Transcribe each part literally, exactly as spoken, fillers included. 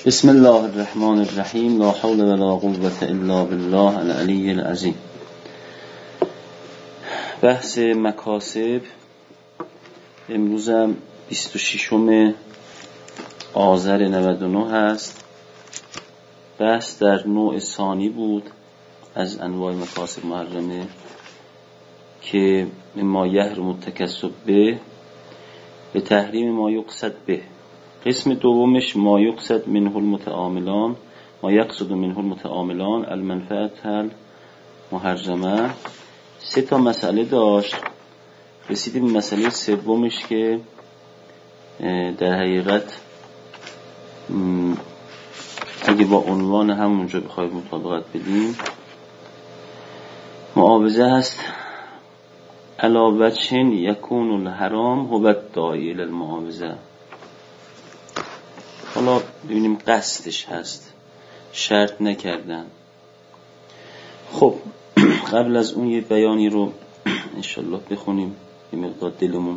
بسم الله الرحمن الرحیم. لا حول ولا قوة الا بالله العلی العظیم. بحث مکاسب امروزم بیست و ششم آذر نود و نه هست. بحث در نوع ثانی بود از انواع مکاسب محرمه که ما یحرم التکسب به به تحریم ما یقصد به. قسم دومش ما یقصد منه المتعاملان ما یقصد منه المتعاملان المنفعة المحرمه. سه تا مسئله داشت. رسیدیم به مسئله سومش که در حقیقت اگه با عنوان همونجا بخوایم مطابقت بدیم، معاوضه هست علاوه یکون الحرام هو داعی للمعاوضه. حالا ببینیم قصدش هست، شرط نکردن. خب قبل از اون یه بیانی رو انشالله بخونیم، یه مقدار دلمون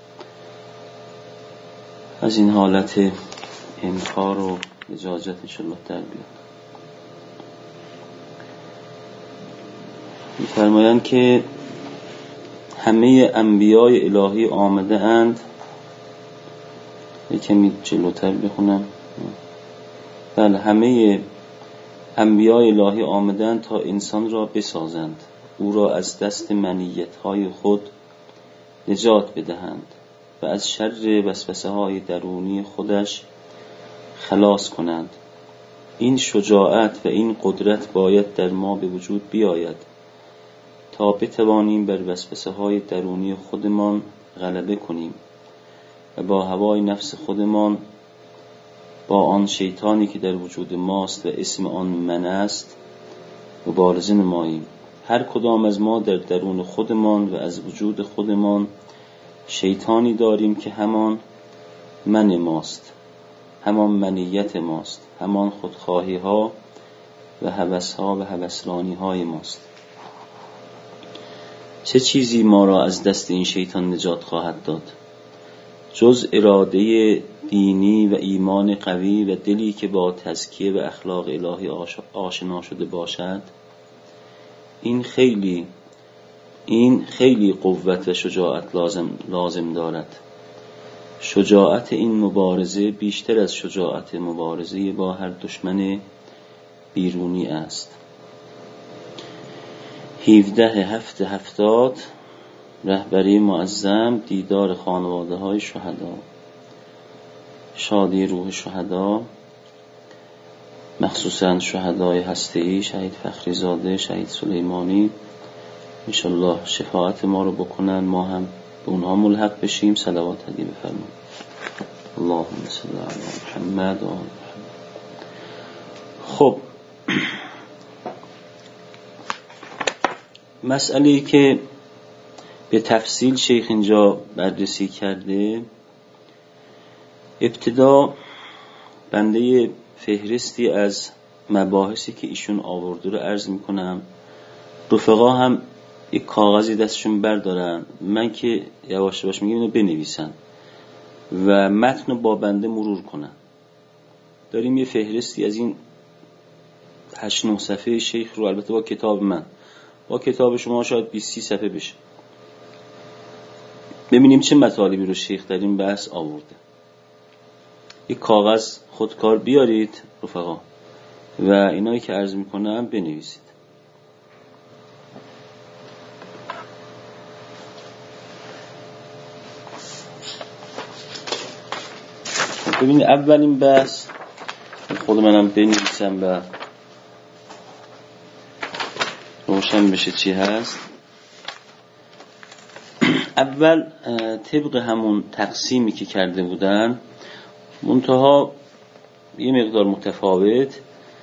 از این حالت انکار و اجازت انشالله در بیاد. می‌فرمایند که همه انبیای الهی آمده اند. یکمی جلوتر بخونم. بله، همه انبیای الهی آمدند تا انسان را بسازند، او را از دست منیت‌های خود نجات بدهند و از شر وسوسه‌های درونی خودش خلاص کنند. این شجاعت و این قدرت باید در ما به وجود بیاید تا بتوانیم بر وسوسه‌های درونی خودمان غلبه کنیم و با هوای نفس خودمان، با آن شیطانی که در وجود ماست و اسم آن من است، مبارزه نماییم. هر کدام از ما در درون خودمان و از وجود خودمان شیطانی داریم که همان من ماست، همان منیت ماست، همان خودخواهی ها و هوس ها و هوسرانی های ماست. چه چیزی ما را از دست این شیطان نجات خواهد داد جز اراده دینی و ایمان قوی و دلی که با تزکیه و اخلاق الهی آشنا شده باشد؟ این خیلی این خیلی قوت و شجاعت لازم لازم دارد. شجاعت این مبارزه بیشتر از شجاعت مبارزه با هر دشمن بیرونی است. هفده هفت هفتاد رهبری معظم، دیدار خانواده های شهدا، شادی روح شهدا، مخصوصا شهدای هسته‌ای، شهید فخری زاده، شهید سلیمانی. انشالله شفاعت ما رو بکنن، ما هم به اونها ملحق بشیم. صلوات هدیه بفرمایید. اللهم صل علی محمد و آل محمد. خب مسئله‌ای که به تفصیل شیخ اینجا بررسی کرده، ابتدا بنده فهرستی از مباحثی که ایشون آورده رو عرض میکنم. رفقا هم یک کاغذی دستشون بردارن، من که یواش یواش میگم اینو بنویسن و متن رو با بنده مرور کنن. داریم یه فهرستی از این هشت نه صفحه شیخ رو، البته با کتاب من، با کتاب شما شاید بیست سی صفحه بشه، ببینیم چه مطالبی رو شیخ در این بحث آورده. یک کاغذ خودکار بیارید رفقا و اینایی که عرض میکنم بنویسید. ببینید اولین بحث، خود منم بنویسم و روشن بشه چی هست. اول طبق همون تقسیمی که کرده بودن، منتها یه مقدار متفاوت،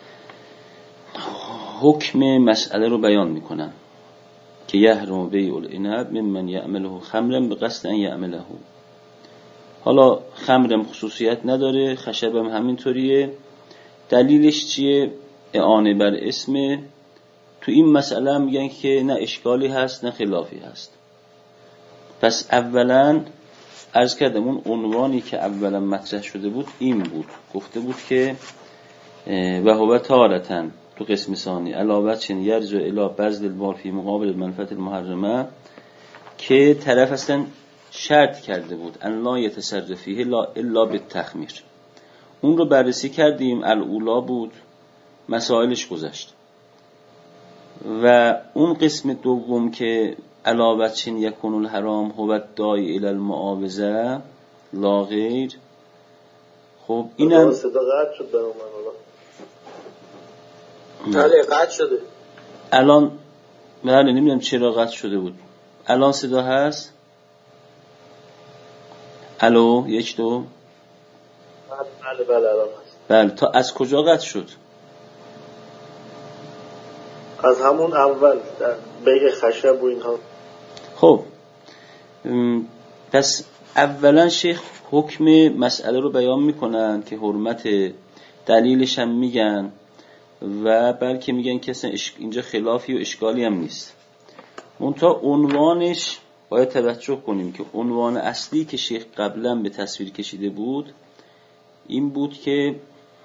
حکم مسئله رو بیان میکنن که یحرم بیع العنب ممن یعمله خمرا بقصد ان یعمله. حالا خمرم خصوصیت نداره، خشبم همینطوریه. دلیلش چیه؟ اعانه بر اسم. تو این مسئله میگن که نه اشکالی هست نه خلافی هست. پس اولا عرض کردم اون عنوانی که اولا مطرح شده بود این بود، گفته بود که و هو تارتن تو قسم ثانی علاوه چن یرجع الی بذل المال فی مقابل المنفعه المحرمه، که طرف اصلا شرط کرده بود ان لا یتصرف فیه الا بالتخمیر. اون رو بررسی کردیم، الاولا بود، مسائلش گذشت. و اون قسم دوم که علاوه چن یکون الحرام هو داعی الی المعاوضه لا غیر، خب اینم صدا قطع شد برام. بله قطع شده الان. بله نمیدونم چرا قطع شده بود. الان صدا هست؟ الو یک دو. بله بله الان هست. بله تا از کجا قطع شد؟ از همون اول در بیگ خشب و اینها. خب پس اولا شیخ حکم مسئله رو بیان میکنن که حرمت، دلیلش هم میگن و بلکه میگن که اصلا اینجا خلافی و اشکالی هم نیست. منتها عنوانش باید توجه کنیم که عنوان اصلی که شیخ قبلا به تصویر کشیده بود این بود که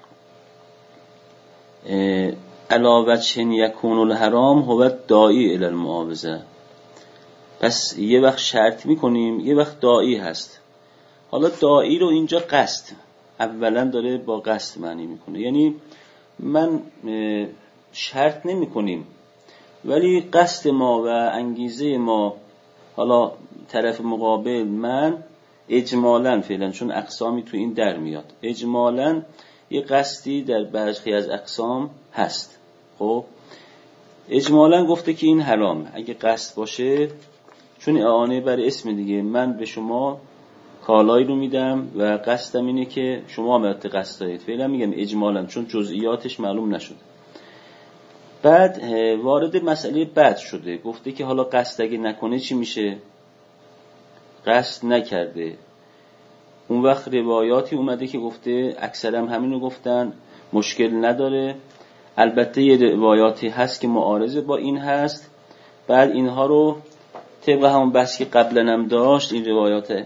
علاوه چن یکون الحرام هو داعی الی المعاوضه. پس یه وقت شرط میکنیم، یه وقت داعی هست. حالا داعی رو اینجا قصد اولا داره با قصد معنی میکنه، یعنی من شرط نمی کنیم ولی قصد ما و انگیزه ما، حالا طرف مقابل من اجمالاً فعلا، چون اقسامی تو این در میاد، اجمالاً یه قصدی در برخی از اقسام هست. خب اجمالاً گفته که این حرامه. اگه قصد باشه، چون اعانه بر اسم دیگه، من به شما کالایی رو میدم و قصدم اینه که شما هم قصد دارید، فعلا میگم اجمالاً چون جزئیاتش معلوم نشده. بعد وارد مسئله بعد شده، گفته که حالا قصد اگه نکنه چی میشه؟ قصد نکرده. اون وقت روایاتی اومده که گفته، اکثرا همینو گفتن، مشکل نداره. البته یه روایاتی هست که معارضه با این هست. بعد اینها رو طبق همون بحثی که قبلا هم داشت، این روایات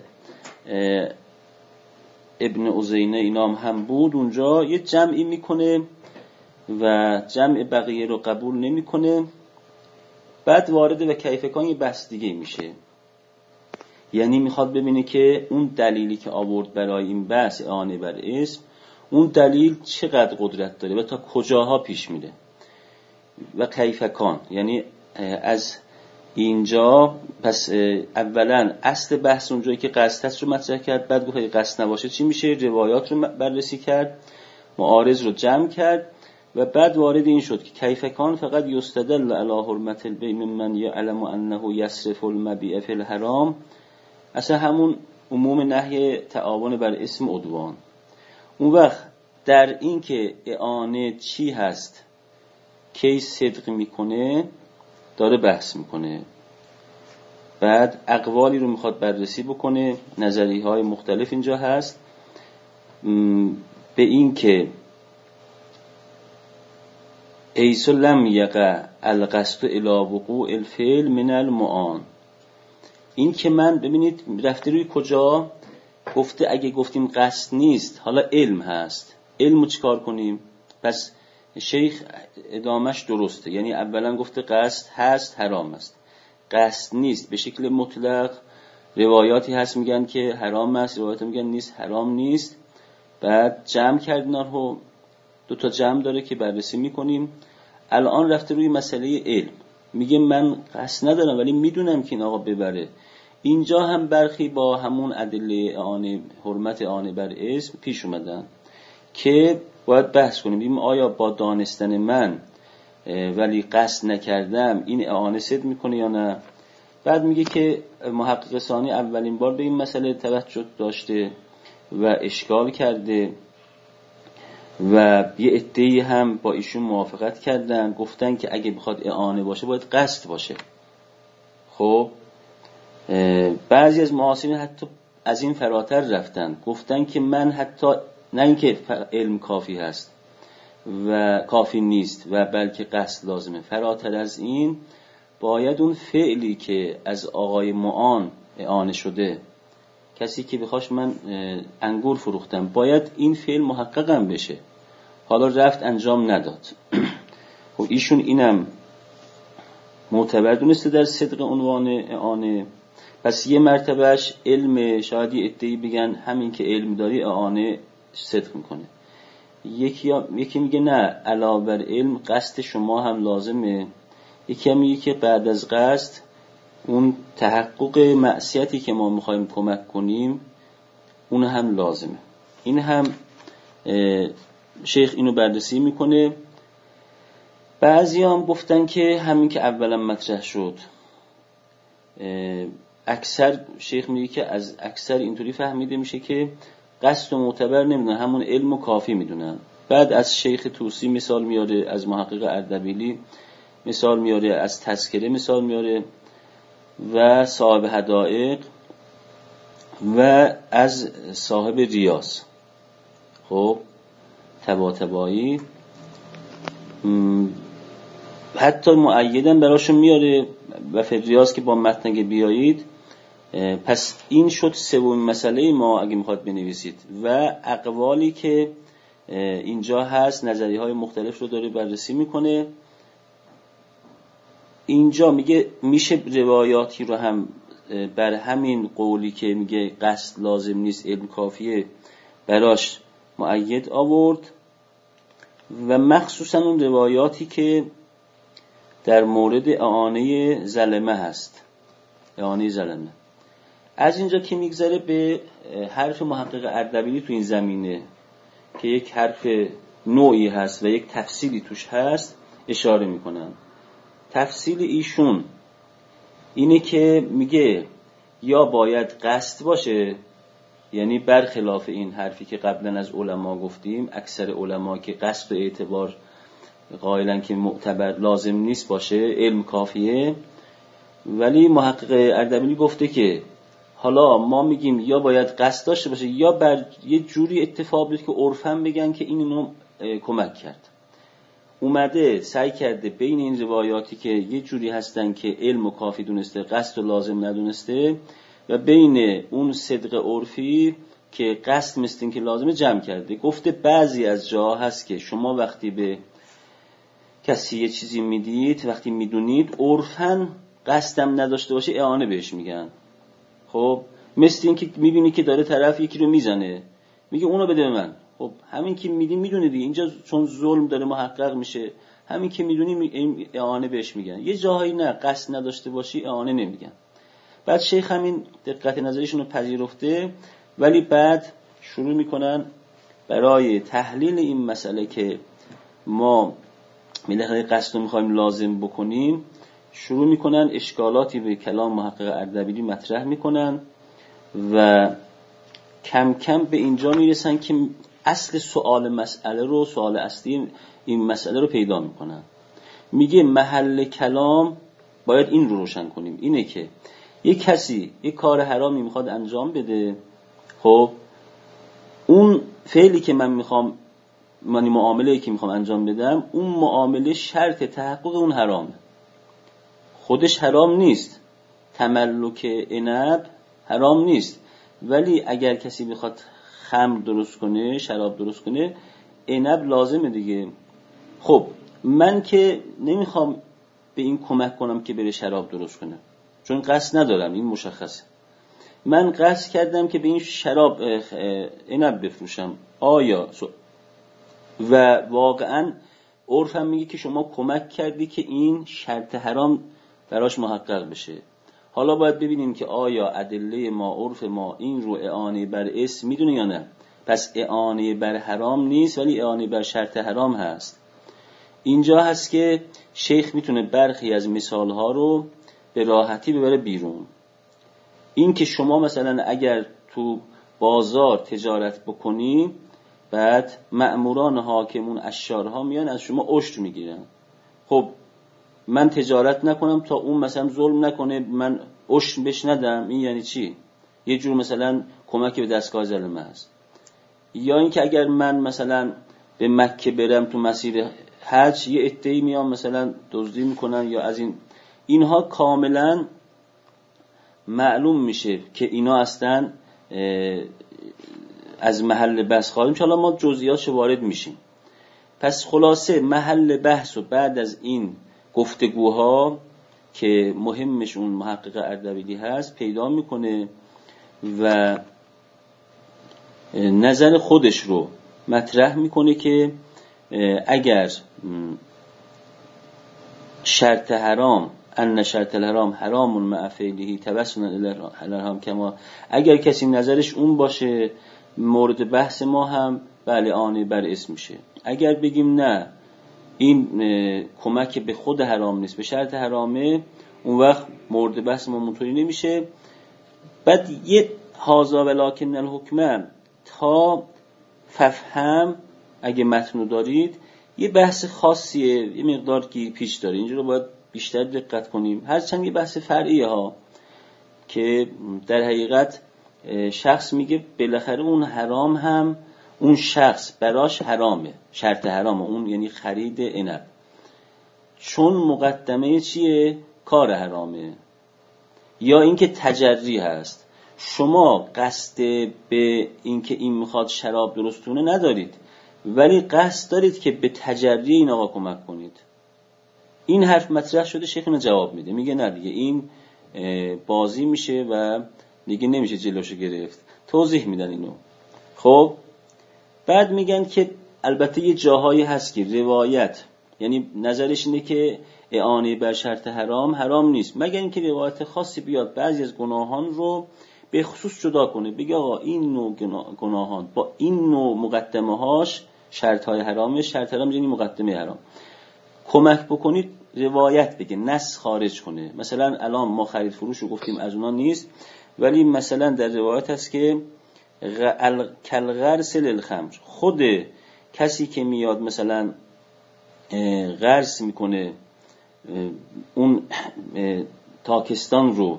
ابن عزینه اینام هم بود، اونجا یه جمعی میکنه و جمع بقیه رو قبول نمیکنه. بعد وارد و کیف کان یه بحث دیگه میشه، یعنی میخواد ببینه که اون دلیلی که آورد برای این بحث اعانه بر اسم، اون دلیل چقدر قدرت داره و تا کجاها پیش میره. و کیف کان یعنی از اینجا پس اولا اصل بحث اونجایی که قصد هست رو مطرح کرد، بعد گفت اگه قصد نباشه چی میشه، روایات رو بررسی کرد، معارض رو جمع کرد و بعد وارد این شد که کیف کان فقط یستدل علی حرمت البیع ممن یعلم انه یصرف المبیع فی الحرام. اصلا همون عموم نهی تعاون بر اسم عدوان. اون وقت در این که اعانه چی هست، کی صدق میکنه، داره بحث میکنه. بعد اقوالی رو میخواد بررسی بکنه، نظریه های مختلف اینجا هست به این که ایس لم یقع القصد الی وقوع الفعل من المعان. این که من ببینید رفته روی کجا، گفته اگه گفتیم قصد نیست، حالا علم هست، علمو چیکار کنیم؟ پس شیخ ادامش درسته، یعنی اولا گفته قصد هست حرام است، قصد نیست به شکل مطلق. روایاتی هست میگن که حرام است، روایاتی میگن نیست حرام نیست. بعد جمع کردن رو دو تا جمع داره که بررسی میکنیم. الان رفته روی مسئله علم، میگه من قصد ندارم ولی میدونم که این آقا ببره. اینجا هم برخی با همون ادله اعانه، حرمت اعانه بر اسم پیش اومدن که باید بحث کنیم ببینیم آیا با دانستن من ولی قصد نکردم این اعانه صدق میکنه یا نه. بعد میگه که محقق ثانی اولین بار به این مسئله توجه داشته و اشکال کرده و یه عده‌ای هم با ایشون موافقت کردن، گفتن که اگه بخواد اعانه باشه باید قصد باشه. خب بعضی از معاصرین حتی از این فراتر رفتن، گفتن که من حتی نه اینکه علم کافی هست و کافی نیست و بلکه قصد لازمه، فراتر از این باید اون فعلی که از آقای معان اعانه شده، کسی که بخواش من انگور فروختم، باید این فعل محققم بشه. حالا رفت انجام نداد. خب ایشون اینم معتبر دونسته در صدق عنوان اعانه. پس یه مرتبهش علم، شاید یه عده‌ای بگن همین که علم داری اعانه صدق میکنه. یکی یکی میگه نه، علاوه بر علم قصد شما هم لازمه. یکی هم میگه که بعد از قصد اون تحقق معصیتی که ما میخوایم کمک کنیم اون هم لازمه. این هم شیخ اینو بررسی میکنه. بعضی هم گفتن که همین که اولا مطرح شد، اکثر شیخ میگه که از اکثر اینطوری فهمیده میشه که قصد و معتبر نمیدونن، همون علم و کافی میدونن. بعد از شیخ طوسی مثال میاره، از محقق اردبیلی مثال میاره، از تذکره مثال میاره و صاحب حدائق و از صاحب ریاض. خب تباتبایی حتی معیدن براشون میاره و فریاض که با متن بیایید. پس این شد سومین مسئله ما اگه میخواد بنویسید. و اقوالی که اینجا هست، نظریه های مختلف رو داره بررسی میکنه. اینجا میگه میشه روایاتی رو هم بر همین قولی که میگه قصد لازم نیست علم کافیه براش مؤید آورد، و مخصوصا اون روایاتی که در مورد اعانه ظلمه هست، اعانه ظلمه. از اینجا که میگذره به حرف محقق اردبیلی تو این زمینه که یک حرف نوعی هست و یک تفصیلی توش هست اشاره میکنن. تفصیل ایشون اینه که میگه یا باید قصد باشه، یعنی برخلاف این حرفی که قبلا از علما گفتیم، اکثر علما که قصد و اعتبار قائلن که معتبر لازم نیست باشه، علم کافیه. ولی محقق اردبیلی گفته که حالا ما میگیم یا باید قصد داشته باشه یا بر یه جوری اتفاق بیفته که عرفاً بگن که این اینو کمک کرد. اومده سعی کرده بین این روایاتی که یه جوری هستن که علم و کافی دونسته قصد و لازم ندونسته و بین اون صدق عرفی که قصد مثل این که لازمه جمع کرده. گفته بعضی از جاها هست که شما وقتی به کسی یه چیزی میدید، وقتی میدونید عرفاً قصدم نداشته باشه اعانه بهش میگن. خب مثل این که میبینی که داره طرف یکی رو میزنه، میگه اونو بده به من. خب همین که میدی میدونه دیگه، اینجا چون ظلم داره محقق میشه، همین که میدونی اعانه بهش میگن. یه جاهایی نه، قصد نداشته باشی اعانه نمیگن. بعد شیخ همین دقت نظرشون رو پذیرفته، ولی بعد شروع میکنن برای تحلیل این مسئله که ما بالاخره قصد رو میخوایم لازم بکنیم، شروع میکنن اشکالاتی به کلام محقق اردبیلی مطرح میکنن و کم کم به اینجا میرسن که اصل سوال مسئله رو، سوال اصلی این مسئله رو پیدا میکنن. میگه محل کلام باید این رو روشن کنیم، اینه که یک کسی یک کار حرامی میخواد انجام بده، خب اون فعلی که من میخوام، من معامله‌ای که میخوام انجام بدم، اون معامله شرط تحقق اون حرامه. خودش حرام نیست، تملک عنب حرام نیست، ولی اگر کسی بخواد خمر درست کنه، شراب درست کنه، عنب لازمه دیگه. خب من که نمیخوام به این کمک کنم که بره شراب درست کنه، چون قصد ندارم، این مشخصه. من قصد کردم که به این شراب عنب بفروشم. آیا و واقعا عرفم میگه که شما کمک کردی که این شرط حرام براش محقق بشه. حالا باید ببینیم که آیا ادله ما، عرف ما این رو اعانه بر اسم میدونه یا نه. پس اعانه بر حرام نیست، ولی اعانه بر شرط حرام هست. اینجا هست که شیخ میتونه برخی از مثالها رو به راحتی ببره بیرون. این که شما مثلا اگر تو بازار تجارت بکنی، بعد مأموران حاکمون اشارها میان از شما عشر میگیرن. خب من تجارت نکنم تا اون مثلا ظلم نکنه، من عشر بهش ندم، این یعنی چی؟ یه جور مثلا کمک به دستگاه ظلمه هست. یا اینکه اگر من مثلا به مکه برم تو مسیر حج، یه عده‌ای میان مثلا دزدی میکنن یا از این اینها کاملا معلوم میشه که اینا هستن از محل بس خواهیم. حالا ما جزئیاتش وارد میشیم. پس خلاصه محل بحث و بعد از این گفتگوها که مهمش اون محقق اردبیلی هست پیدا میکنه و نظر خودش رو مطرح میکنه که اگر شرط حرام ان شرط الحرام حرام مع فعله توسلا الی الحرام کما، اگر کسی نظرش اون باشه مورد بحث ما هم بله آن بر اسم میشه. اگر بگیم نه این کمک به خود حرام نیست به شرط حرامه، اون وقت مورد بحث ما اونطوری نمیشه. بعد یه هازا ولکن الحکم تا ففهم اگه متنو دارید یه بحث خاصیه، یه مقدار که پیش داره، اینجا رو باید بیشتر دقت کنیم. هرچند یه بحث فرعیه ها که در حقیقت شخص میگه بالاخره اون حرام هم اون شخص براش حرامه، شرط حرامه، اون یعنی خرید عنب، چون مقدمه چیه؟ کار حرامه، یا اینکه تجری هست. شما قصد به اینکه این میخواد شراب درستونه ندارید، ولی قصد دارید که به تجری این آقا کمک کنید. این حرف مطرح شده، شیخ اینو جواب میده، میگه نه دیگه این بازی میشه و دیگه نمیشه جلوشو گرفت. توضیح میدن اینو. خب بعد میگن که البته یه جاهایی هست که روایت، یعنی نظرش اینه که اعانه بر شرط حرام حرام نیست، مگر اینکه روایت خاصی بیاد بعضی از گناهان رو به خصوص جدا کنه، بگه آقا این نوع گناهان با این نوع مقدمه هاش شرط های حرامه، شرط حرام یعنی مقدمه حرام، کمک بکنید روایت بگه، نص خارج کنه. مثلا الان ما خرید فروش رو گفتیم از اونا نیست، ولی مثلا در روایت هست که کالغرس للخمر، خود کسی که میاد مثلا غرس میکنه اون تاکستان رو،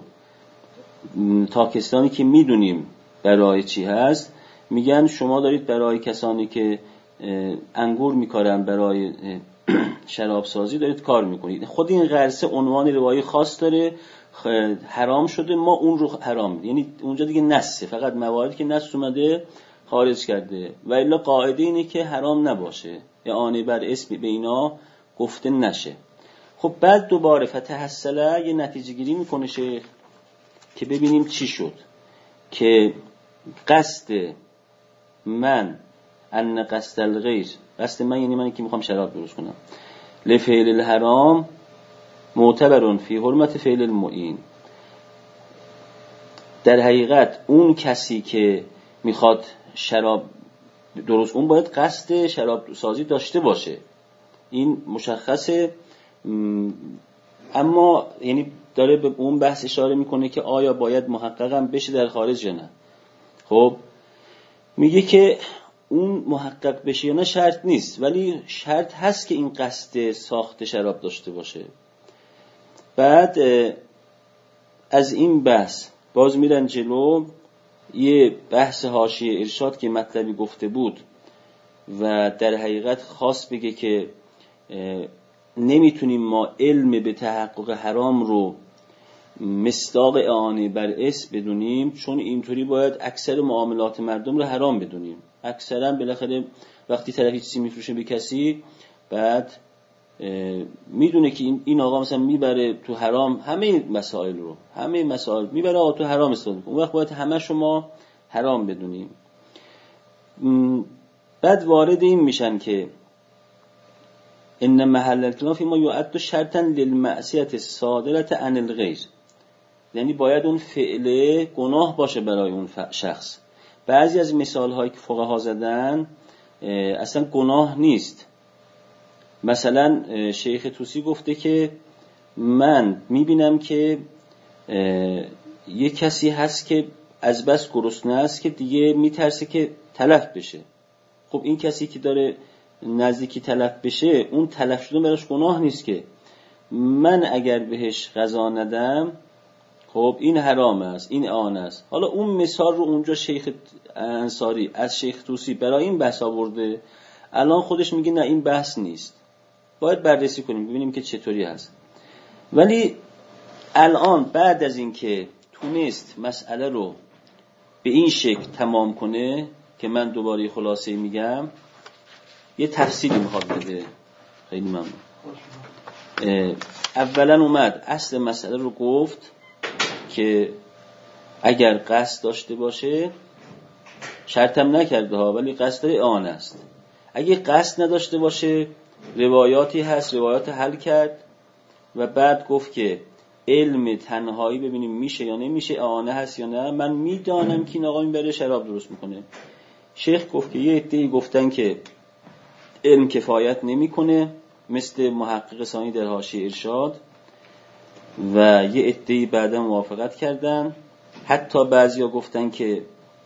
تاکستانی که میدونیم برای چی هست، میگن شما دارید برای کسانی که انگور میکارن برای شراب سازی دارید کار میکنید. خود این غرسه عنوان روایی خاص داره، حرام شده، ما اون رو حرام، یعنی اونجا دیگه نسه، فقط مواردی که نس اومده خارج کرده، و الا قاعده اینه که حرام نباشه، اعانه بر اسم به اینا گفته نشه. خب بعد دوباره فتحصله یه نتیجه گیری میکنه شیخ که ببینیم چی شد، که قصد من ان قصد الغیر، قصد من یعنی من که میخوام شراب درست کنم، لفعل الحرام معتبرون فی حرمت فعل المعین، در حقیقت اون کسی که میخواد شراب درست، اون باید قصد شراب سازی داشته باشه، این مشخصه. اما یعنی داره به اون بحث اشاره میکنه که آیا باید محققم بشه در خارج یا نه. خب میگه که اون محقق بشه یا نه شرط نیست، ولی شرط هست که این قصد ساخت شراب داشته باشه. بعد از این بحث باز میرن جلو، یه بحث حاشیه ارشاد که مطلبی گفته بود و در حقیقت خاص بگه که نمیتونیم ما علم به تحقق حرام رو مصداق اعانه بر اسم بدونیم، چون اینطوری باید اکثر معاملات مردم رو حرام بدونیم. اکثرا بالاخره وقتی طرفی چیزی میفروشه به کسی، بعد میدونه که این این آقا مثلا میبره تو حرام همه مسائل رو، همه مسائل میبره آقا تو حرام استفاده کنه، اون وقت باید همه شما حرام بدونیم. بعد وارد این میشن که ان محل الکلام فی ما یعد شرطا للمعصیه الصادره عن الغیر، یعنی باید اون فعل گناه باشه برای اون شخص. بعضی از مثال هایی که فقها زدن اصلا گناه نیست. مثلا شیخ طوسی گفته که من میبینم که یه کسی هست که از بس گرسنه است که دیگه میترسه که تلف بشه. خب این کسی که داره نزدیکی تلف بشه، اون تلف شدن براش گناه نیست که، من اگر بهش غذا ندم خب این حرام است، این آن است. حالا اون مثال رو اونجا شیخ انصاری از شیخ طوسی برای این بحث آورده، الان خودش میگه نه این بحث نیست، باید بررسی کنیم ببینیم که چطوری هست. ولی الان بعد از این که تونست مسئله رو به این شکل تمام کنه، که من دوباره خلاصه میگم، یه تفصیلی میخواد بده. خیلی ممنون. اولا اومد اصل مسئله رو گفت که اگر قصد داشته باشه، شرطم نکرده ها، ولی قصد آن است. اگه قصد نداشته باشه، روایاتی هست، روایات حل کرد و بعد گفت که علم تنهایی ببینیم میشه یا نمیشه، آنه هست یا نه. من میدانم که این آقا میبره شراب درست میکنه. شیخ گفت که یه عده‌ای گفتن که علم کفایت نمیکنه، مثل محقق ثانی در حاشیه ارشاد، و یه عده‌ای بعدا موافقت کردن. حتی بعضیا گفتن که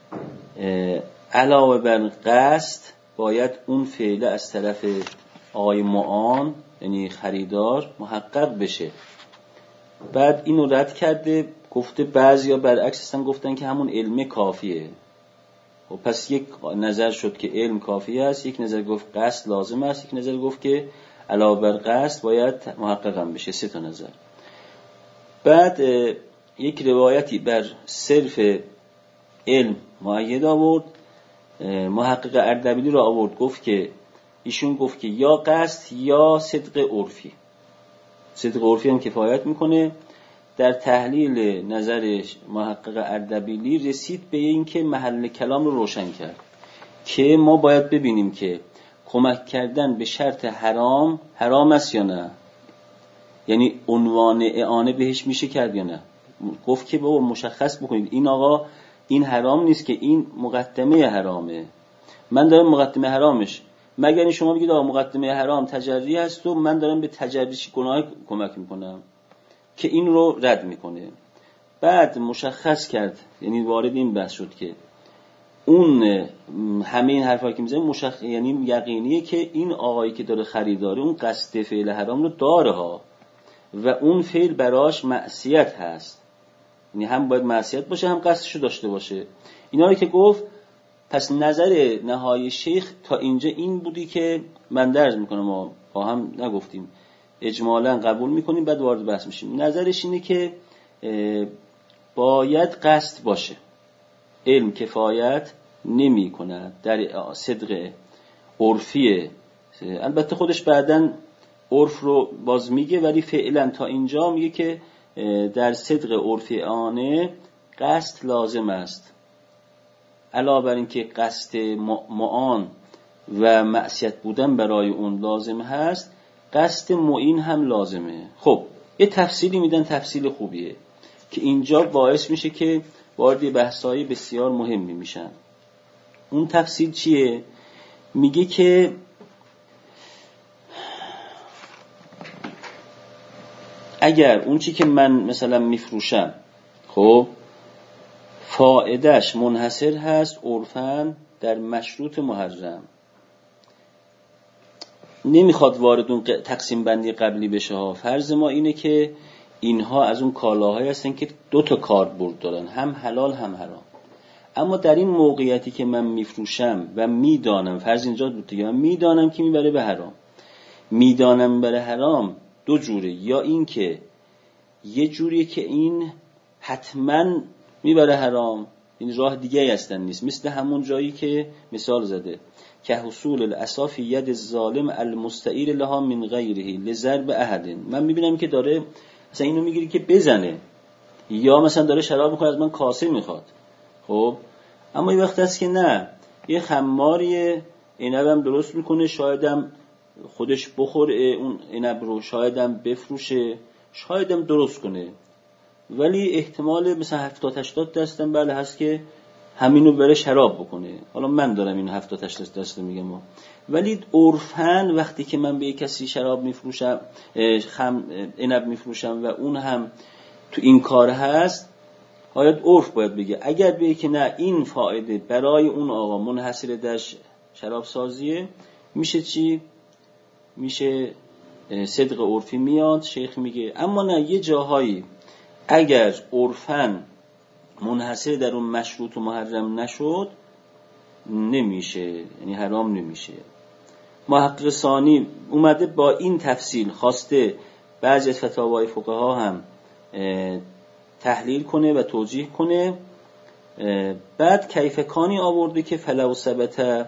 علاوه بر قصد باید اون فعل از طرف آقای معان یعنی خریدار محقق بشه. بعد اینو رد کرده، گفته بعضیا برعکس هستن، گفتن که همون علم کافیه. و پس یک نظر شد که علم کافی است، یک نظر گفت قصد لازم است، یک نظر گفت که علاوه بر قصد باید محقق هم بشه. سه تا نظر. بعد یک روایتی بر صرف علم مؤید آورد، محقق اردبیلی را آورد، گفت که ایشون گفت که یا قصد یا صدق عرفی. صدق عرفی هم کفایت میکنه. در تحلیل نظر محقق اردبیلی رسید به این که محل کلام رو روشن کرد که ما باید ببینیم که کمک کردن به شرط حرام حرام است یا نه، یعنی عنوان اعانه بهش میشه کرد یا نه. گفت که بابا مشخص بکنید این آقا این حرام نیست، که این مقدمه حرامه، من دارم مقدمه حرامش، مگر شما بگید آقا مقدمه حرام تجری هست و من دارم به تجریش گناه کمک میکنم، که این رو رد میکنه. بعد مشخص کرد، یعنی وارد این بحث شد که اون همه این حرفایی که میزنه مشخص، یعنی یقینیه که این آقایی که داره خریداره اون قصد فعل حرام رو داره ها، و اون فعل براش معصیت هست، یعنی هم باید معصیت باشه هم قصدشو داشته باشه. اینا رو که گفت، پس نظر نهایی شیخ تا اینجا این بودی که من درز میکنم، ما با هم نگفتیم، اجمالا قبول میکنیم بعد وارد بحث میشیم. نظرش اینه که باید قصد باشه، علم کفایت نمی کند در صدق عرفیه. البته خودش بعدن عرف رو باز میگه، ولی فعلا تا اینجا میگه که در صدق عرفی آنه قصد لازم است. علاوه بر این که قصد معان و معصیت بودن برای اون لازم هست، قصد معین هم لازمه. خب یه تفصیلی میدن، تفصیل خوبیه که اینجا باعث میشه که وارد بحث‌های بسیار مهمی میشن. اون تفصیل چیه؟ میگه که اگر اون چی که من مثلا میفروشم خب فائدهش منحصر هست عرفاً در مشروط محرم، نمیخواد وارد اون تقسیم بندی قبلی بشه ها. فرض ما اینه که اینها از اون کالاهایی هستن که دو تا کاربرد دارن، هم حلال هم حرام. اما در این موقعیتی که من میفروشم و میدانم، فرض اینجا بود دیگه، من میدانم که میبره به حرام، میدانم میبره حرام، دو جوره. یا این که یه جوریه که این حتما میبره حرام، این راه دیگه هستن نیست، مثل همون جایی که مثال زده که حصول الاسافی ید الظالم المستعیر لها من غیره لضرب احد. من میبینم که داره مثلا اینو میگیری که بزنه، یا مثلا داره شراب میخواد از من کاسه میخواد، خب اما یه وقت هست که نه، یه خماریه عنبم درست میکنه، شایدم خودش بخوره اون عنب رو، شایدم بفروشه، شایدم درست کنه، ولی احتمال مثلا هفتاد هشتاد درصد بله هست که همینو بره شراب بکنه. حالا من دارم این هفتاد هشتاد درصد میگم، ولی عرفاً وقتی که من به یک کسی شراب میفروشم، خم عنب میفروشم و اون هم تو این کار هست، باید عرف باید بگه اگر بگه که نه این فایده برای اون آقا منحصر در شراب سازیه، میشه چی؟ میشه صدق عرفی میاد. شیخ میگه اما نه، یه جاهایی اگر عرفاً منحصر در اون مشروط و محرم نشد نمیشه، یعنی حرام نمیشه. محقق ثانی اومده با این تفصیل خواسته بعضی از فتاوای فقها هم تحلیل کنه و توجیه کنه. بعد کیفکانی آورده که فلو ثبت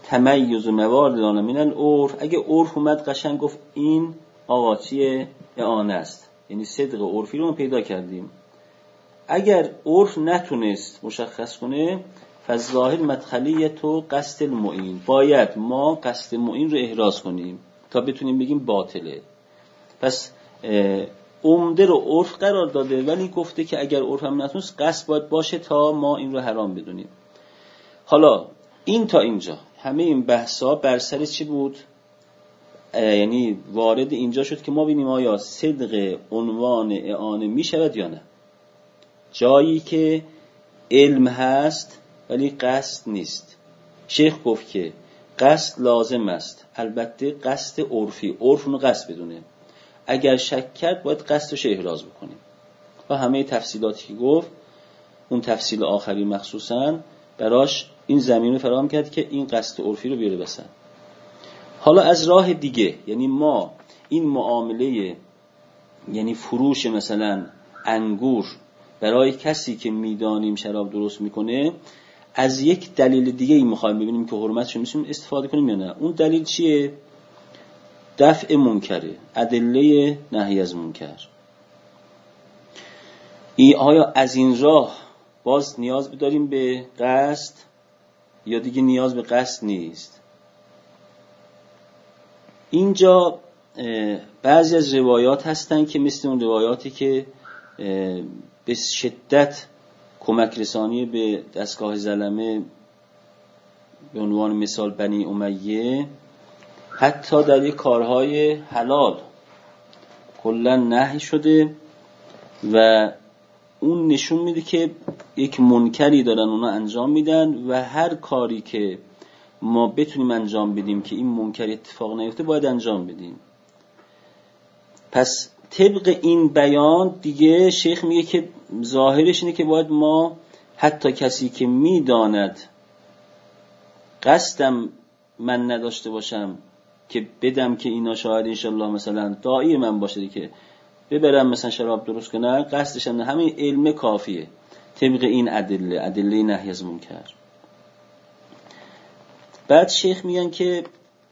تمیز و موارد لانه من العرف، اگه عرف اومد قشنگ گفت این آقا چیه اعانه است، یعنی صدق عرفی رو ما پیدا کردیم. اگر عرف نتونست مشخص کنه فظاهر مدخلیه تو قصد المعین، باید ما قصد معین رو احراز کنیم تا بتونیم بگیم باطله. پس عمده رو عرف قرار داده، ولی گفته که اگر عرف هم نتونست قصد باید باشه تا ما این رو حرام بدونیم. حالا این تا اینجا همه این بحثا بر سر چی بود؟ یعنی وارد اینجا شد که ما ببینیم آیا صدق عنوان اعانه می شود یا نه. جایی که علم هست ولی قصد نیست، شیخ گفت که قصد لازم است، البته قصد عرفی، عرف رو قصد بدونه. اگر شک کرد باید قصدش احراز بکنیم و همه تفصیلاتی که گفت، اون تفصیل آخری مخصوصاً براش این زمینه فراهم کرد که این قصد عرفی رو بیاره بسن. حالا از راه دیگه، یعنی ما این معامله، یعنی فروش مثلا انگور برای کسی که میدانیم شراب درست میکنه، از یک دلیل دیگه ای میخوایم ببینیم که حرمتش میتونیم استفاده کنیم یا نه. اون دلیل چیه؟ دفع منکره، ادله نهی از منکر. ای آیا از این راه باز نیاز بداریم به قصد یا دیگه نیاز به قصد نیست؟ اینجا بعضی از روایات هستن که مثل اون روایاتی که به شدت کمک رسانی به دستگاه ظلمه به عنوان مثال بنی امیه، حتی در یک کارهای حلال کلا نهی شده و اون نشون میده که یک منکری دارن اونا انجام میدن و هر کاری که ما بتونیم انجام بدیم که این منکر اتفاق نیفته باید انجام بدیم. پس طبق این بیان دیگه شیخ میگه که ظاهرش اینه که باید ما حتی کسی که میداند قصدم من نداشته باشم که بدم که اینا شاید انشالله مثلا داعی من باشه که ببرم مثلا شراب درست کنه، قصدش هم همین علم کافیه طبق این ادله، ادله نهی از منکر. بعد شیخ میگن که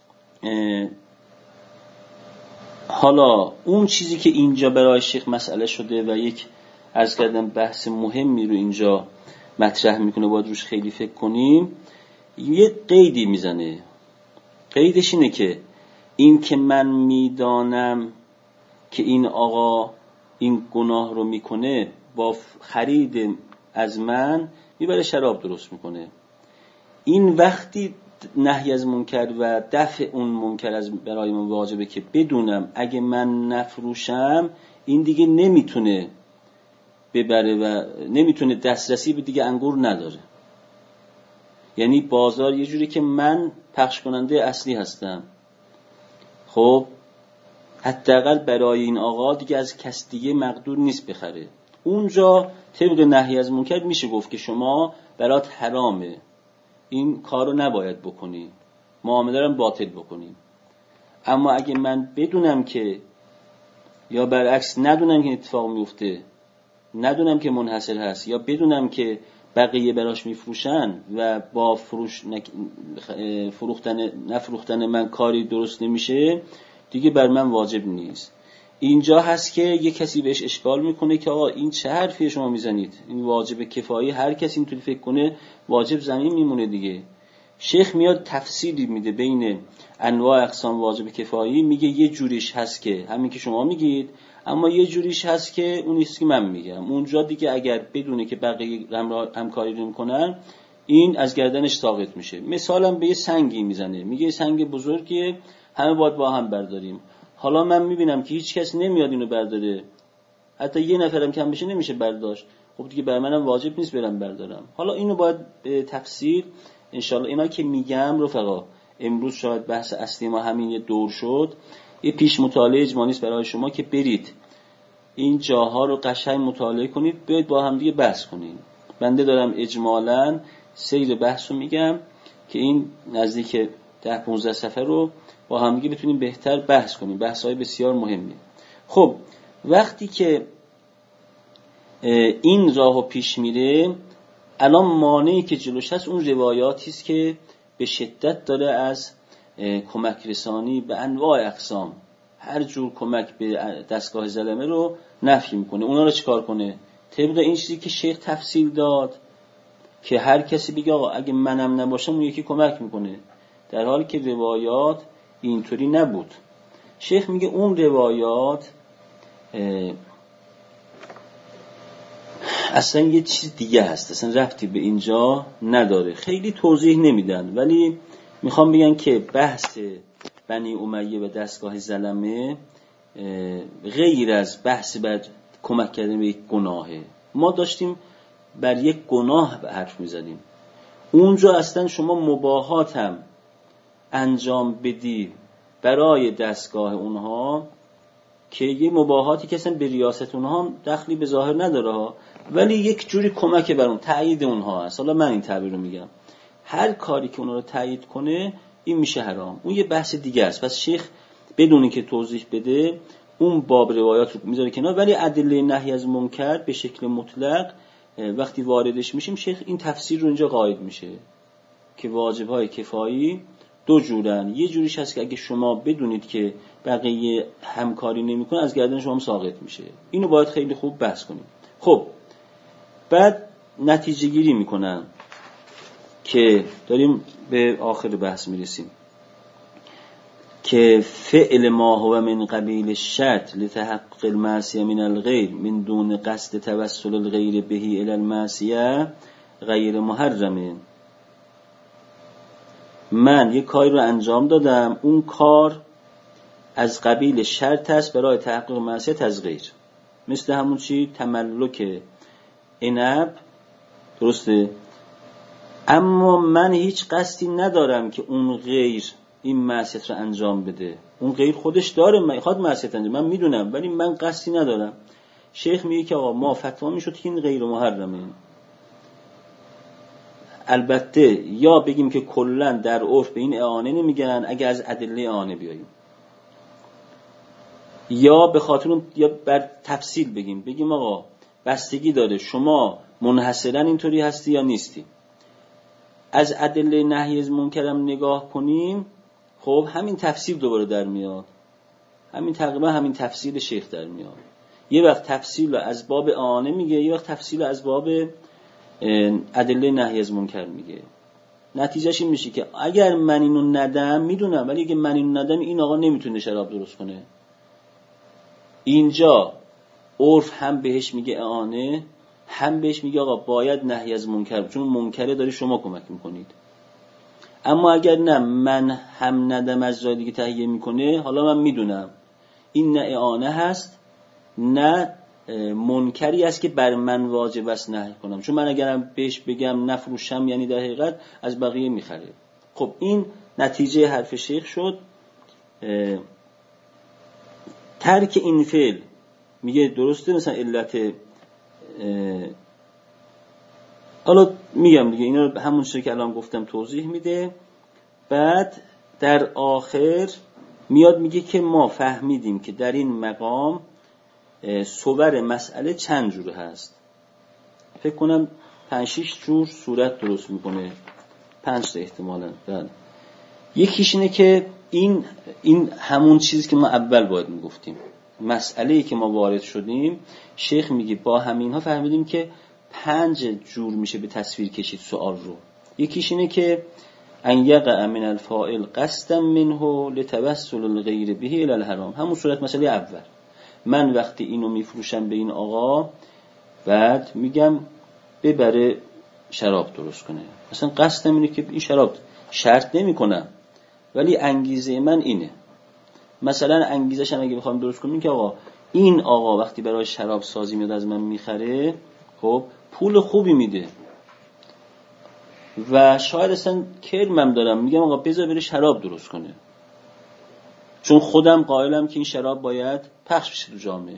حالا اون چیزی که اینجا برای شیخ مسئله شده و یک عرض کردم بحث مهمی رو اینجا مطرح میکنه، باید روش خیلی فکر کنیم. یه قیدی میزنه، قیدش اینه که این که من میدانم که این آقا این گناه رو میکنه، با خرید از من میبره شراب درست میکنه، این وقتی نهی از منکر و دفع اون منکر از برای من واجبه که بدونم اگه من نفروشم این دیگه نمیتونه ببره و نمیتونه دسترسی به دیگه انگور نداره. یعنی بازار یه جوری که من پخش کننده اصلی هستم، خب حداقل برای این آقا دیگه از کس دیگه مقدور نیست بخره. اونجا طبق نهی از منکر میشه گفت که شما برات حرامه، این کارو نباید بکنی، معامله رو باطل بکنی. اما اگه من بدونم که یا برعکس ندونم که اتفاق میفته، ندونم که منحصر هست، یا بدونم که بقیه براش میفروشن و با فروش نک... فروختن نفروختن من کاری درست نمیشه، دیگه بر من واجب نیست. اینجا هست که یه کسی بهش اشکال میکنه که آقا این چه حرفی شما میزنید، این واجب کفایی، هر کسی اینطوری فکر کنه واجب زمین میمونه دیگه. شیخ میاد تفصیلی میده بین انواع اقسام واجب کفایی، میگه یه جوریش هست که همین که شما میگید، اما یه جوریش هست که اون نیست که من میگم. اونجا دیگه اگر بدونه که بقیه همکاری رو میکنن، این از گردنش ساقط میشه. مثلا به یه سنگی میزنه، میگه یه سنگ بزرگیه، همه باید با هم برداریم. حالا من میبینم که هیچ کس نمیاد اینو برداره، حتی یه نفرم کم بشه نمیشه برداشت، خب دیگه بر منم واجب نیست برم بردارم. حالا اینو باید به تفصیل انشالله اینا که میگم رفقا، امروز شاید بحث اصلی ما همین یه دور شد، یه پیش مطالعه اجمالی است برای شما که برید این جاها رو قشنگ مطالعه کنید، بیاید با هم دیگه بحث کنید. بنده دارم اجمالاً سیر بحث رو میگم که این نزدیک ده پانزده صفحه رو با هم دیگه بتونیم بهتر بحث کنیم، بحث‌های بسیار مهمی. خب وقتی که این راهو پیش میره، الان مانعی که جلوش هست اون روایاتی است که به شدت داره از کمک رسانی به انواع اقسام، هر جور کمک به دستگاه ظلمه رو نفی میکنه. اونا رو چیکار کنه؟ طبق این چیزی که شیخ تفصیل داد که هر کسی بگه آقا اگه منم نباشم اون یکی کمک میکنه، در حالی که روایات اینطوری نبود. شیخ میگه اون روایات اصلا یه چیز دیگه هست، اصلا ربطی به اینجا نداره. خیلی توضیح نمیدن، ولی میخوام بگن که بحث بنی امیه و دستگاه ظلمه غیر از بحث بر کمک کردن به یک گناهه. ما داشتیم بر یک گناه حرف میزدیم. اونجا اصلا شما مباهات هم انجام بدی برای دستگاه اونها که یه مباهاتی که اصلا به ریاست اونها هم دخلی به ظاهر نداره ها، ولی یک جوری کمک بر اون، تایید اونها هست. حالا من این تعبیر رو میگم، هر کاری که اونها رو تایید کنه این میشه حرام. اون یه بحث دیگه است. پس شیخ بدون اینکه توضیح بده اون باب روایات رو میذاره کنار، ولی ادله نهی از منکر به شکل مطلق وقتی واردش میشیم شیخ این تفسیر رو اینجا قائل میشه که واجب‌های کفایی دو جورن. یه جوریش هست که اگه شما بدونید که بقیه همکاری نمیکنه از گردن شما ساقط میشه. اینو باید خیلی خوب بحث کنیم. خب بعد نتیجه گیری میکنن که داریم به آخر بحث میرسیم که فعل ما هو من قبیل الشرط لتحقق المعصیه من الغیر من دون قصد توسل الغیر بهی الی المعصیه غیر محرمه. من یک کاری رو انجام دادم، اون کار از قبیل شرط است برای تحقق معصیت از غیر، مثل همون چی تملک عنب، درسته؟ اما من هیچ قصدی ندارم که اون غیر این معصیت رو انجام بده. اون غیر خودش داره میخواد معصیت انجام، من میدونم، ولی من قصدی ندارم. شیخ میگه که آقا ما فتوا میشد که این غیر محرمه. البته یا بگیم که کلا در عرف به این اعانه نمیگن اگه از ادله اعانه بیاییم، یا به خاطر اون یا بر تفصیل بگیم بگیم آقا بستگی داره شما منحصرا اینطوری هستی یا نیستی. از ادله نهی از منکرم نگاه کنیم، خب همین تفسیر دوباره در میاد، همین تقریبا همین تفسیر شیخ در میاد. یه وقت تفسیر از باب اعانه میگه، یه وقت تفسیر از باب ادله نهی از منکر میگه. نتیجهش این میشه که اگر من اینو ندم، میدونم، ولی اگه من اینو ندم این آقا نمیتونه شراب درست کنه. اینجا عرف هم بهش میگه اعانه، هم بهش میگه آقا باید نهی از منکر، چون منکره داری شما کمک میکنید. اما اگر نه من هم ندم از جای دیگه تهیه میکنه، حالا من میدونم این نه اعانه هست نه منکری است که بر من واجب است نهی کنم، چون من اگرم بهش بگم نفروشم یعنی در حقیقت از بقیه میخره. خب این نتیجه حرف شیخ شد. ترک این فعل میگه درسته، مثلا علت حالا میگم دیگه اینا رو همون چیزی که الان گفتم توضیح میده. بعد در آخر میاد میگه که ما فهمیدیم که در این مقام صور مسئله چند جور هست. فکر کنم پنج شش جور صورت درست میکنه، پنج تا احتمالاً. بله. یکیش اینه که این این همون چیزی که ما اول باید میگفتیم، مسئله‌ای که ما وارد شدیم، شیخ میگه با همینها فهمیدیم که پنج جور میشه به تصویر کشید سوال رو. یکیش اینه که ان یقع من الفاعل قصدا منه لتوسل الغیر به الی الحرام، همون صورت مسئله اول. من وقتی اینو میفروشم به این آقا، بعد میگم ببره شراب درست کنه، مثلا قصدم اینه که این شراب شرط نمی کنم، ولی انگیزه من اینه. مثلا انگیزش هم اگه بخوام درست کنم این که آقا این آقا وقتی برای شراب سازی میاد از من میخره، خب پول خوبی میده و شاید اصلا کرمم دارم، میگم آقا بذار بره شراب درست کنه، چون خودم قائلم که این شراب باید پخش بشه تو جامعه،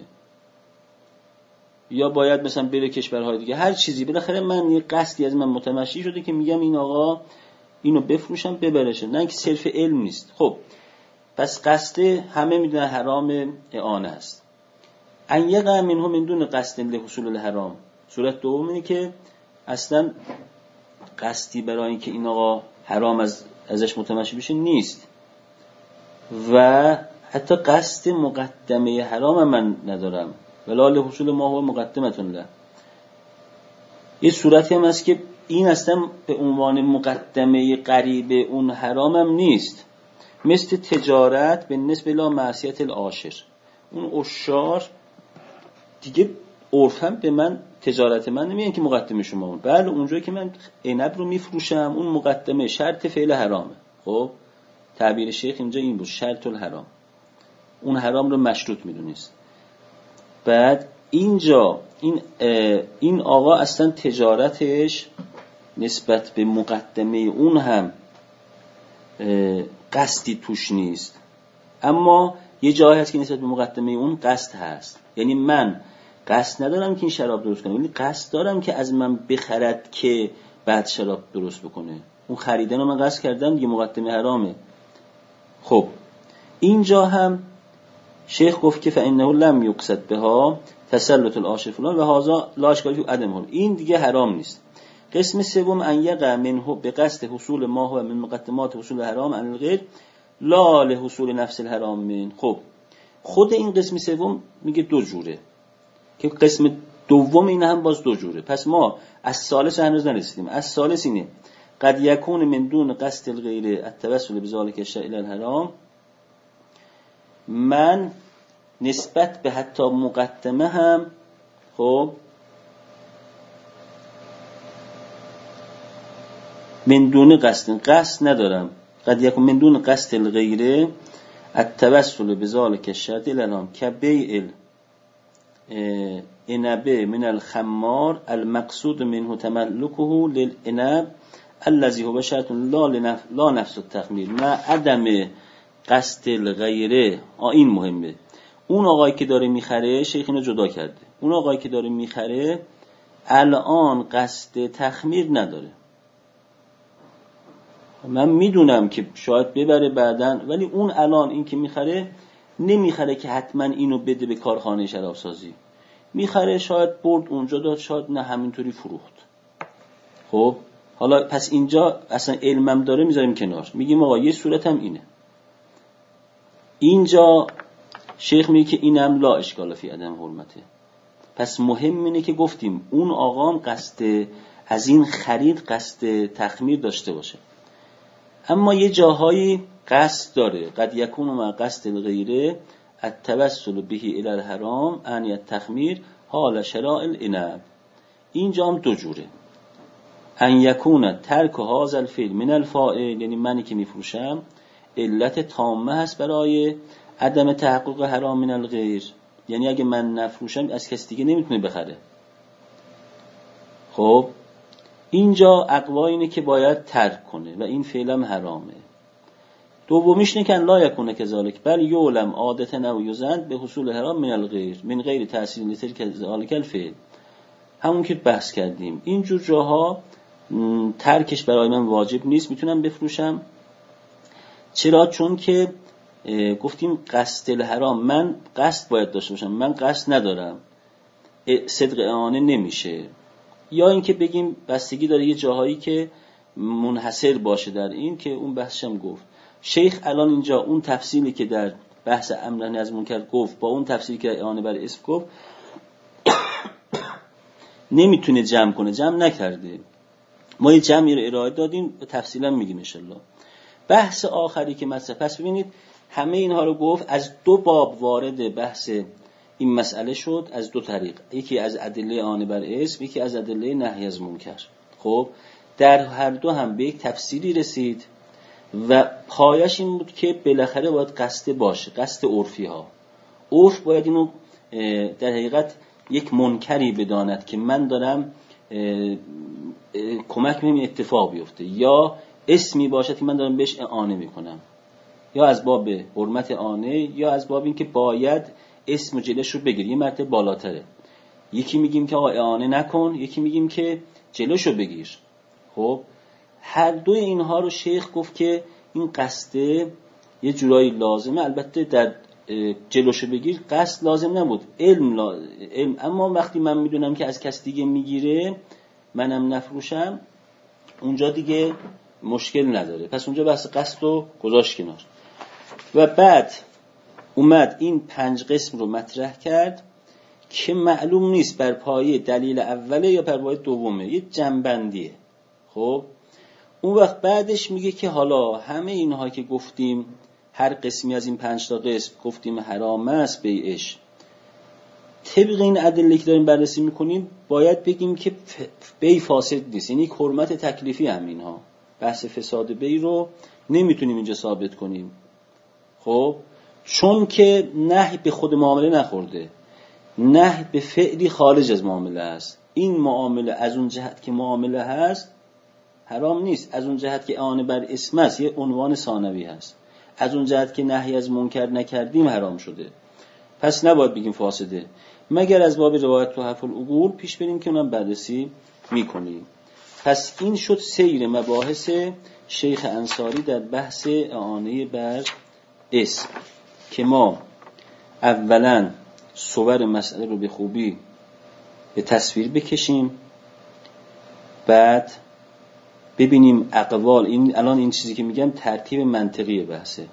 یا باید مثلا بره کشورهای دیگه، هر چیزی. بالاخره من یه قصدی از من متمشی شده که میگم این آقا اینو بفروشم ببرشه، نه که صرف علم نیست. خب پس قصد همه میدونن حرام اعانه است. ان یقع منه من دون قصد لحصول الحرام، صورت دوم اینه که اصلا قصدی برای اینکه این آقا حرام از ازش متمشی بشه نیست. و حتی قصد مقدمه حرام من ندارم، ولا لحصول ما هو مقدمتون له. یه صورتی هم هست که این اصلا به عنوان مقدمه قریب اون حرامم نیست، مثل تجارت به نسبه لا معصیت العاشر. اون اشار دیگه عرفم به من تجارت من نمیگن که مقدمه شما اون، بله اونجایی که من عنب رو میفروشم اون مقدمه شرط فعل حرامه. خب تعبیر شیخ اینجا این بود، شرط الحرام، اون حرام رو مشروط میدونست. بعد اینجا این این آقا اصلا تجارتش نسبت به مقدمه اون هم قصدی توش نیست، اما یه جایی هست که نسبت به مقدمه اون قصد هست. یعنی من قصد ندارم که این شراب درست کنه، ولی قصد دارم که از من بخرد که بعد شراب درست بکنه. اون خریدن رو من قصد کردم دیگه، مقدمه حرامه. خب اینجا هم شیخ گفت که فإنه لم یقصد بها تسلط العاشر فلان و هذا لا اشکال فی عدمه، این دیگه حرام نیست. قسم سوم ان یقع منه به قصد حصول ما هو من مقدمات حصول حرام عن الغیر لا لحصول نفس الحرام من. خب خود این قسم سوم میگه دو جوره، که قسم دوم این هم باز دو جوره. پس ما از ثالث هنوز نرسیدیم. از ثالث اینه قد یکون من دون قصد الغیر التوسل بذلک الشیء الی الحرام، من نسبت به حتی مقدمه هم خب من دون قصد قصد ندارم. قد یکون من دون قصد الغیر التوسل بذلک الشیء الی الحرام کبیع العنب من الخمار المقصود منه تملکه للعنب الذي هو شرط لا لنف... لا نفس التخمیر مع عدم قصد الغیره. این مهمه. اون آقایی که داره میخره، شیخ اینو جدا کرده، اون آقایی که داره میخره الان قصد تخمیر نداره. من میدونم که شاید ببره بعدن، ولی اون الان این که میخره نمیخره که حتما اینو بده به کارخانه شراب سازی، میخره شاید برد اونجا داد، شاید نه همینطوری فروخت. خب حالا پس اینجا اصلا علمم داره میذاریم کنار، میگیم آقا یه صورت هم اینه. اینجا شیخ میگه که اینم لا اشکال فی عدم حرمته. پس مهم اینه که گفتیم اون آقام قصد از این خرید قصد تخمیر داشته باشه، اما یه جاهایی قصد داره. قد یکون مع قصد الغیره التوسل به الی الحرام ان التخمیر حال شراء العنب. اینجا هم دو جوره. ان یکون ترک هذا الفعل من الفاعل، یعنی منی که میفروشم علت تامه هست برای عدم تحقق حرام من الغیر، یعنی اگه من نفروشم از کسی دیگه نمیتونه بخره. خب اینجا اقوا اینه که باید ترک کنه و این فعلم حرامه. دومیش اینه که لا یکونه کذالک بل یعلم عادتا او یزن به حصول حرام من الغیر من غیر تأثیر لتلک ذالک الفعل. همون که بحث کردیم اینجور جاها ترکش برای من واجب نیست، میتونم بفروشم. چرا؟ چون که گفتیم قصد الحرام، من قصد باید داشته باشم، من قصد ندارم، صدق اعانه نمیشه. یا اینکه بگیم بستگی داره یه جاهایی که منحصر باشه در این، که اون بحثم گفت شیخ الان اینجا اون تفصیلی که در بحث امر نهی از منکر گفت با اون تفصیلی که اعانه بر اسم گفت نمیتونه جمع کنه، جمع نکرده. ما یه جمعی رو ارائه دادیم، تفصیلا میگیم ان شاءالله. بحث آخری که مثلا پس ببینید همه اینها رو گفت، از دو باب وارد بحث این مسئله شد، از دو طریق، یکی از ادله اعانه بر اسم، یکی از ادله نهی از منکر. خب در هر دو هم به یک تفسیری رسید و پایش این بود که بالاخره باید قصد باشه، قصد عرفی ها. عرف باید اینو در حقیقت یک منکری بداند که من دارم کمک می‌کنم اتفاق بیفته، یا اسمی باشه که من دارم بهش اعانه میکنم، یا از باب حرمت اعانه یا از باب این که باید اسم و جلش رو بگیری، یه مرتبه بالاتره. یکی میگیم که آقا اعانه نکن، یکی میگیم که جلوشو بگیر. خب هر دوی اینها رو شیخ گفت که این قصده یه جورایی لازمه. البته در جلوشو بگیر قصد لازم نبود، علم, لا... علم اما وقتی من میدونم که از کس دیگه میگیره منم نفروشم، اونجا دیگه مشکل نداره. پس اونجا بحث قصد رو گذاشت کنار و بعد اومد این پنج قسم رو مطرح کرد که معلوم نیست بر پایه دلیل اوله یا بر پایه دومه، یه جنبندیه. خب اون وقت بعدش میگه که حالا همه اینها که گفتیم، هر قسمی از این پنج تا قسم گفتیم حرام است بیعش، طبق این ادله که داریم بررسی میکنیم باید بگیم که بی فاسد نیست، یعنی حرمت تکلیفی هم اینها. بحث فساد بی رو نمیتونیم اینجا ثابت کنیم، خب چون که نهی به خود معامله نخورده، نهی به فعلی خارج از معامله است. این معامله از اون جهت که معامله هست حرام نیست، از اون جهت که اعانه بر اسم است یه عنوان ثانوی هست، از اون جهت که نهی از منکر نکردیم حرام شده. پس نباید بگیم فاسده، مگر از باب روایت تحف العقول پیش بریم که اونم بررسی میکنیم. پس این شد سیر مباحث شیخ انصاری در بحث اعانه بر اسم که ما اولا صور مسئله رو به خوبی به تصویر بکشیم، بعد ببینیم اقوال. این الان این چیزی که میگم ترتیب منطقی بحثه.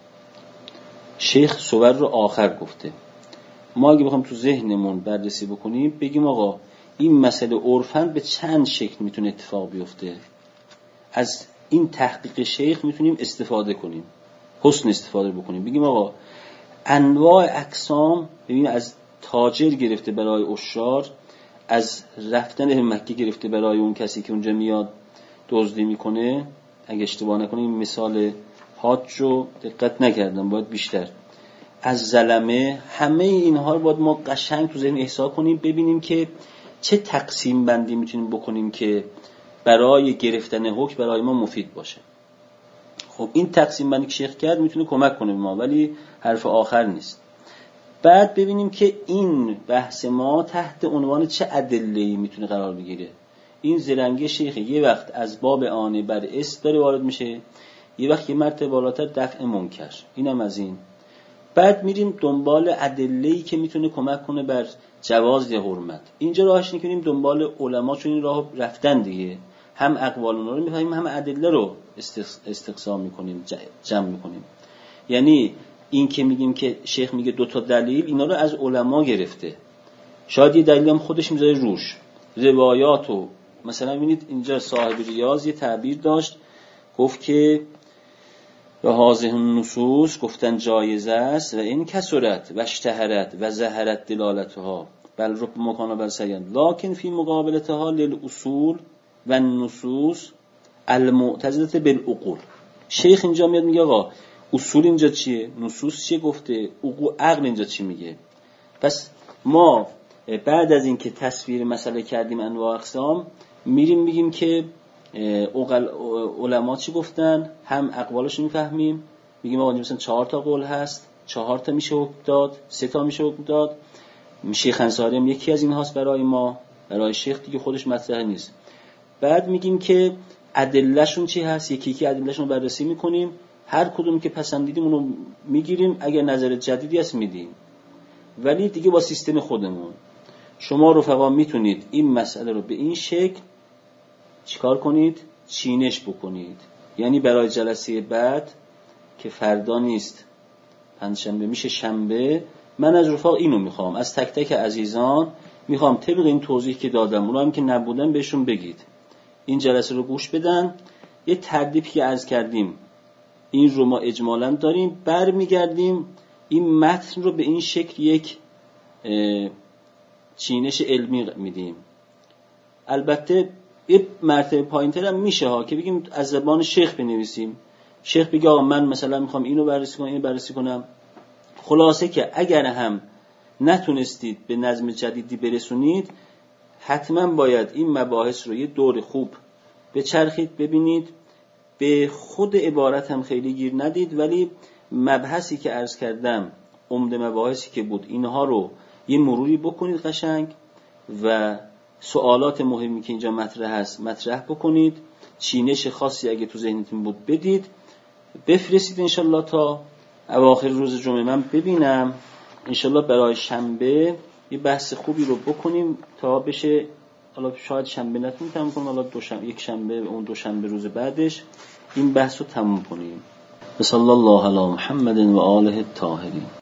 شیخ صور رو آخر گفته. ما اگه بخوام تو ذهنمون بررسی بکنیم بگیم آقا این مسئله عرفاً به چند شکل میتونه اتفاق بیفته، از این تحقیق شیخ میتونیم استفاده کنیم، حسن استفاده بکنیم. بگیم آقا انواع اقسام، ببین از تاجر گرفته برای عشار، از رفتن به مکه گرفته برای اون کسی که اونجا میاد دزدی میکنه، اگه اشتباه نکنم این مثال حاج رو دقت نکردم، باید بیشتر، از ظلمه، همه اینها رو باید ما قشنگ تو ذهن احساس کنیم، ببینیم که چه تقسیم بندی میتونیم بکنیم که برای گرفتن حکم برای ما مفید باشه. خب این تقسیم بندی که شیخ کرد میتونه کمک کنه به ما، ولی حرف آخر نیست. بعد ببینیم که این بحث ما تحت عنوان چه ادله‌ای میتونه قرار بگیره. این زرنگی شیخ یه وقت از باب اعانه بر اسم داره وارد میشه، یه وقت یه مرتبه بالاتر دفع منکر. اینم از این. بعد میریم دنبال ادله‌ای که میتونه کمک کنه بر جواز یا حرمت. اینجا راهش اینه که بریم دنبال علما، چون این راه رفتن دیگه، هم اقوال اونها رو میفهمیم هم ادله رو استقصا میکنیم، جمع میکنیم. یعنی این که میگیم که شیخ میگه دو تا دلیل، اینا رو از علما گرفته، شاید یه دلیل هم خودش میذاره روش، روایاتو. مثلا ببینید اینجا صاحب ریاض یه تعبیر داشت، گفت که و هذه النصوص گفتن جایزه است و این کسرت و اشتهرت و ظهرت دلالتها بل رب مکان بل سیان لکن فی مقابلتها للاصول و النصوص المعتزله بالعقول. شیخ اینجا میاد میگه آقا اصول اینجا چیه، نصوص چیه گفته، عقل عقل اینجا چی میگه. پس ما بعد از اینکه تصویر مسئله کردیم انواع اقسام، میریم میگیم که علما چی گفتن، هم اقوالش میفهمیم، میگیم آقا مثلا چهار تا قول هست، چهار تا میشه حکم داد، سه تا میشه حکم داد. شیخ انصاری هم یکی از این هاست برای ما، برای شیخ دیگه خودش مطرح نیست. بعد میگیم که ادلهشون چی هست، یکی یکی ادلهشون رو بررسی میکنیم، هر کدوم که پسندیدیم اونو میگیریم، اگر نظر جدیدی هست میدیم، ولی دیگه با سیستم خودمون. شما رفقا میتونید این مسئله رو به این شکل چیکار کنید، چینش بکنید. یعنی برای جلسه بعد که فردا نیست، پنجشنبه میشه شنبه، من از رفقا اینو میخوام، از تک تک عزیزان میخوام طبق این توضیح که دادم، اونو هم که نبودن بهشون بگید، این جلسه رو گوش بدن. یه ترتیبی که عرض کردیم این رو ما اجمالاً داریم، برمیگردیم این متن رو به این شکل یک چینش علمی میدیم. البته یه مرتبه پایین‌تر هم میشه ها که بگیم از زبان شیخ بنویسیم، شیخ بگه آقا من مثلا میخوام اینو بررسی کنم، اینو بررسی کنم. خلاصه که اگر هم نتونستید به نظم جدیدی برسونید، حتما باید این مباحث رو یه دور خوب بچرخید، ببینید. به خود عبارت هم خیلی گیر ندید، ولی مبحثی که عرض کردم، عمده مباحثی که بود، اینها رو یه مروری بکنید قشنگ و سوالات مهمی که اینجا مطرح هست مطرح بکنید. چینش خاصی اگه تو ذهنتون بود بدید، بفرستید انشالله تا اواخر روز جمعه من ببینم. انشالله برای شنبه یه بحث خوبی رو بکنیم تا بشه، حالا شاید شنبه نتونیم تمام کنم، حالا دوشنبه، یک شنبه، اون دوشنبه روز بعدش این بحث رو تموم کنیم. صلی الله علی محمد و آله الطاهرین.